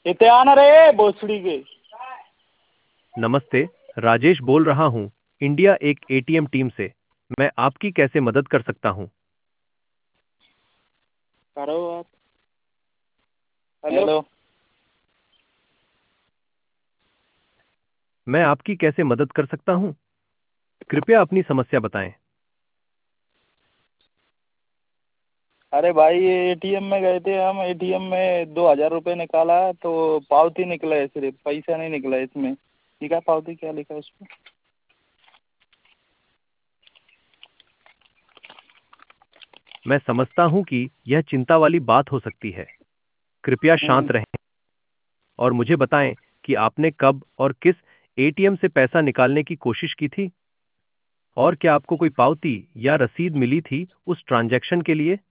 इतने आना रे भोसड़ी के। नमस्ते, राजेश बोल रहा हूँ, इंडिया एक एटीएम टीम से। मैं आपकी कैसे मदद कर सकता हूँ? करो आप। हेलो। मैं आपकी कैसे मदद कर सकता हूँ? कृपया अपनी समस्या बताएं। अरे भाई ये एटीएम में गए थे हम, एटीएम में 2000 रुपये निकाला तो पावती निकला है, सिर्फ पैसा नहीं निकला है इसमें। ठीक है, पावती क्या लिखा है उस पर? मैं समझता हूँ कि यह चिंता वाली बात हो सकती है। कृपया शांत रहें और मुझे बताएं कि आपने कब और किस एटीएम से पैसा निकालने की कोशिश की थी, और क्या आपको कोई पावती या रसीद मिली थी उस ट्रांजैक्शन के लिए?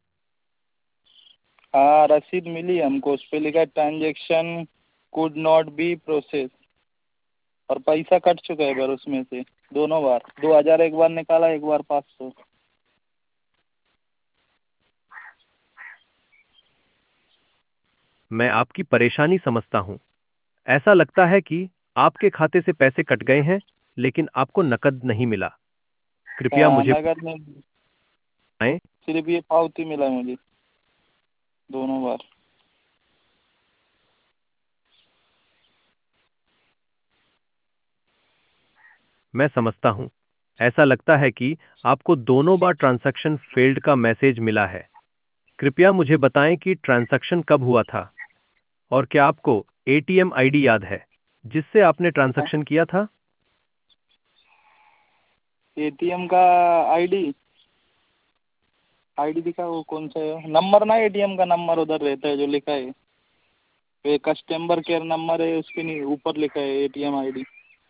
हाँ, रसीद मिली हमको, उस पर लिखा है transaction could not be process, और पैसा कट चुका है बार उसमें से, दोनों बार। 2000 एक बार निकाला, एक बार 500। मैं आपकी परेशानी समझता हूँ। ऐसा लगता है कि आपके खाते से पैसे कट गए हैं, लेकिन आपको नकद नहीं मिला। कृपया हाँ, मुझे नगद में बताएं। सिर्फ ये पावती मिला मुझे, दोनों बार। मैं समझता हूँ। ऐसा लगता है कि आपको दोनों बार ट्रांजैक्शन फेल्ड का मैसेज मिला है। कृपया मुझे बताएं कि ट्रांजैक्शन कब हुआ था, और क्या आपको एटीएम आईडी याद है जिससे आपने ट्रांजैक्शन किया था? एटीएम का आईडी, आईडी दिखा, वो कौन सा है नंबर ना, एटीएम का नंबर उधर रहता है जो लिखा है, ये कस्टमर केयर नंबर है, उसके नहीं ऊपर लिखा है एटीएम आईडी।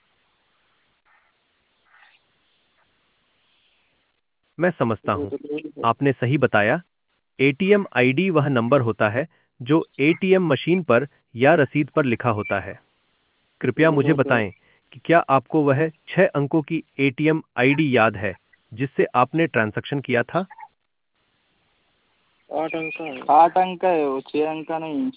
मैं समझता हूँ। आपने सही बताया। एटीएम आईडी वह नंबर होता है जो एटीएम मशीन पर या रसीद पर लिखा होता है। कृपया मुझे बताएं कि क्या आपको वह 6 अंकों की एटीएम आईडी याद है जिससे आपने ट्रांजैक्शन किया था? 8 अंक का है। 8 अंक का है वो, 6 अंक का नहीं।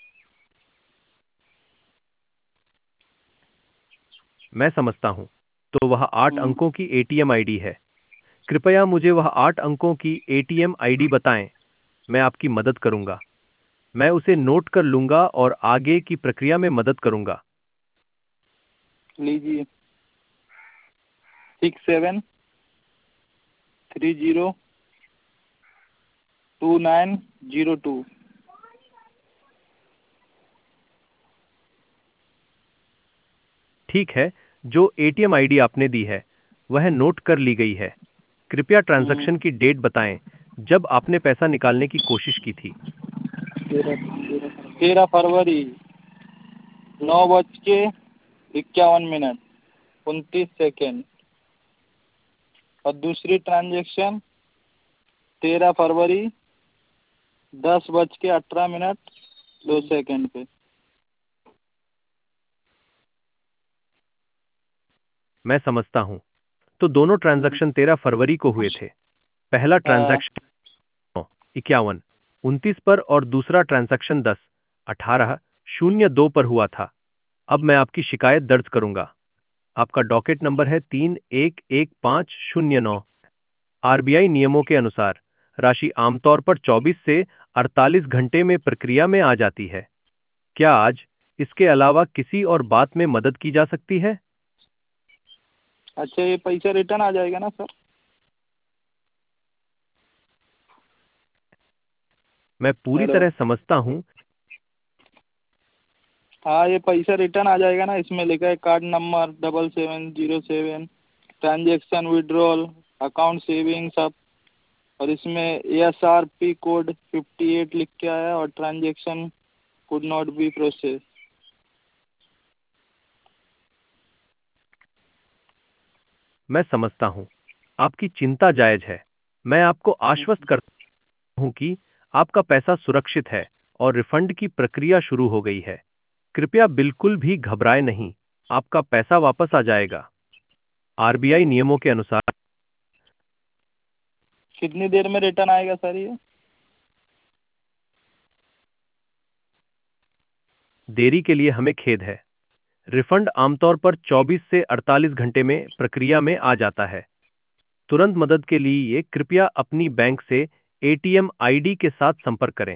मैं समझता हूँ। तो वह 8 अंकों हम्म। की एटीएम आईडी है। कृपया मुझे वह 8 अंकों की एटीएम आईडी बताएं। मैं आपकी मदद करूंगा। मैं उसे नोट कर लूंगा और आगे की प्रक्रिया में मदद करूंगा। लीजिए, 67302902। ठीक है, जो एटीएम आईडी आपने दी है वह नोट कर ली गई है। कृपया ट्रांजैक्शन की डेट बताएं जब आपने पैसा निकालने की कोशिश की थी। 13 फरवरी, 9:51, 29 सेकेंड। और दूसरी ट्रांजेक्शन 13 फरवरी, 10:18, 2 सेकेंड पे। मैं समझता हूं। तो दोनों ट्रांजैक्शन 13 फरवरी को हुए थे। पहला हाँ। ट्रांजैक्शन 51, 29 पर और दूसरा ट्रांजैक्शन 10, 18, 02 पर हुआ था। अब मैं आपकी शिकायत दर्ज करूंगा। आपका डॉकेट नंबर है 311509। आरबीआई नियमों के अनुसार राशि आमतौर पर 24 से 48 घंटे में प्रक्रिया में आ जाती है। क्या आज इसके अलावा किसी और बात में मदद की जा सकती है? अच्छा, ये पैसा रिटर्न आ जाएगा ना सर? मैं पूरी हेलो। तरह समझता हूं। हाँ, ये पैसा रिटर्न आ जाएगा ना? इसमें लिखा है card number 7707, transaction withdrawal, account saving सब। और इसमें ASRP कोड 58 लिख के आया, और transaction could not be process. मैं समझता हूं। आपकी चिंता जायज है। मैं आपको आश्वस्त करता हूं कि आपका पैसा सुरक्षित है और रिफंड की प्रक्रिया शुरू हो गई है। कृपया बिल्कुल भी घबराएं नहीं। आपका पैसा वापस आ जाएगा। आरबीआई नियमों के अनुसार कितनी देर में रिटर्न आएगा सर ये? देरी के लिए हमें खेद है। रिफंड आमतौर पर 24 से 48 घंटे में प्रक्रिया में आ जाता है। तुरंत मदद के लिए कृपया अपनी बैंक से एटीएम आईडी के साथ संपर्क करें।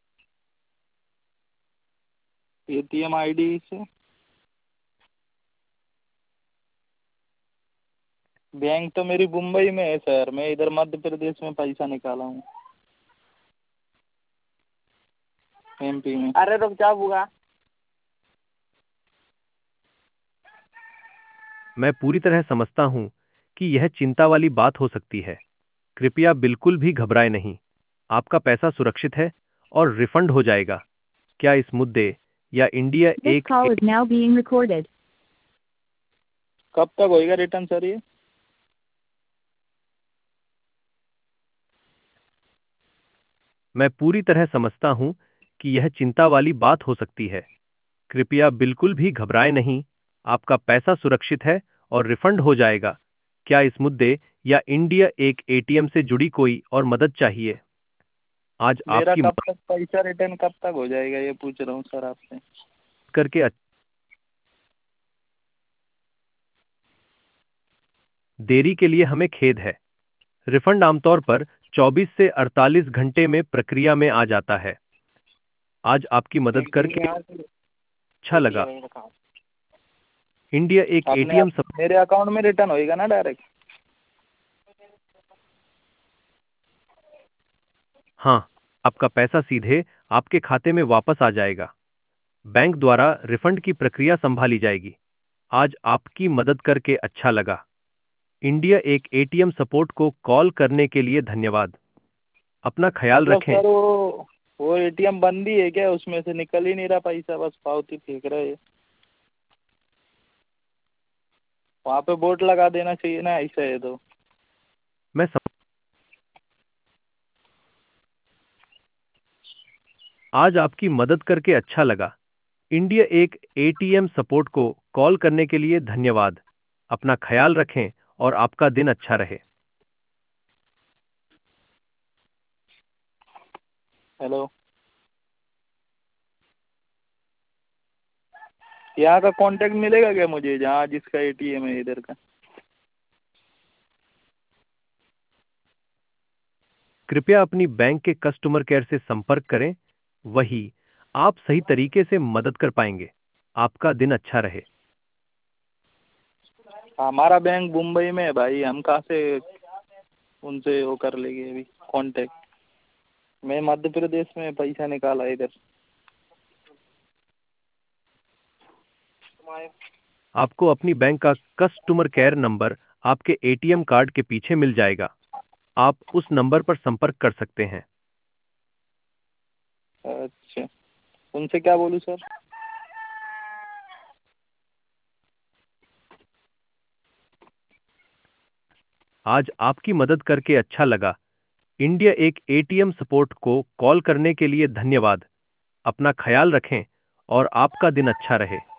एटीएम आईडी से बैंक तो मेरी मुंबई में है सर, मैं इधर मध्य प्रदेश में पैसा निकाला हूँ, एमपी में। अरे रुक जा बुआ। मैं पूरी तरह समझता हूं कि यह चिंता वाली बात हो सकती है। कृपया बिल्कुल भी घबराएं नहीं। आपका पैसा सुरक्षित है और रिफंड हो जाएगा। क्या इस मुद्दे या इंडिया This एक call is now being recorded. कब तक होएगा रिटर्न सर ये? मैं पूरी तरह समझता हूं कि यह चिंता वाली बात हो सकती है। कृपया बिल्कुल भी घबराएं नहीं। आपका पैसा सुरक्षित है और रिफंड हो जाएगा। क्या इस मुद्दे या इंडिया एक एटीएम से जुड़ी कोई और मदद चाहिए? आज मेरा आपकी कब मदद तक पैसा रिटर्न कब तक हो जाएगा ये पूछ रहा हूँ सर आपसे। करके देरी के लिए हमें खेद है। रिफंड आमतौर पर 24 से 48 घंटे में प्रक्रिया में आ जाता है। आज आपकी मदद करके अच्छा लगा। इंडिया एक आपने एटीएम सब। मेरे अकाउंट में रिटर्न होएगा ना डायरेक्ट? हाँ, आपका पैसा सीधे आपके खाते में वापस आ जाएगा। बैंक द्वारा रिफंड की प्रक्रिया संभाली जाएगी। आज आपकी मदद करके अच्छा लगा। इंडिया एक एटीएम सपोर्ट को कॉल करने के लिए धन्यवाद। अपना ख्याल मतलब रखें। सर वो एटीएम बंद ही है क्या? उसमें से निकल ही नहीं रहा पैसा, बस पावती फेंक रहा है। वहाँ पे बोर्ड लगा देना चाहिए ना, ऐसा है तो। मैं सम... आज आपकी मदद करके अच्छा लगा। इंडिया एक एटीएम सपोर्ट को कॉल करने के लिए धन्यवाद। अपना ख्याल रखें और आपका दिन अच्छा रहे। हेलो, यहाँ का कांटेक्ट मिलेगा क्या मुझे, जहाँ जिसका एटीएम है इधर का? कृपया अपनी बैंक के कस्टमर केयर से संपर्क करें। वही आप सही तरीके से मदद कर पाएंगे। आपका दिन अच्छा रहे। हमारा बैंक मुंबई में है भाई, हम कहाँ से उनसे वो कर लेंगे अभी कांटेक्ट। मैं मध्य प्रदेश में पैसा निकाला इधर। आपको अपनी बैंक का कस्टमर केयर नंबर आपके एटीएम कार्ड के पीछे मिल जाएगा। आप उस नंबर पर संपर्क कर सकते हैं। अच्छा, उनसे क्या बोलूँ सर? आज आपकी मदद करके अच्छा लगा। इंडिया एक एटीएम सपोर्ट को कॉल करने के लिए धन्यवाद। अपना ख्याल रखें और आपका दिन अच्छा रहे।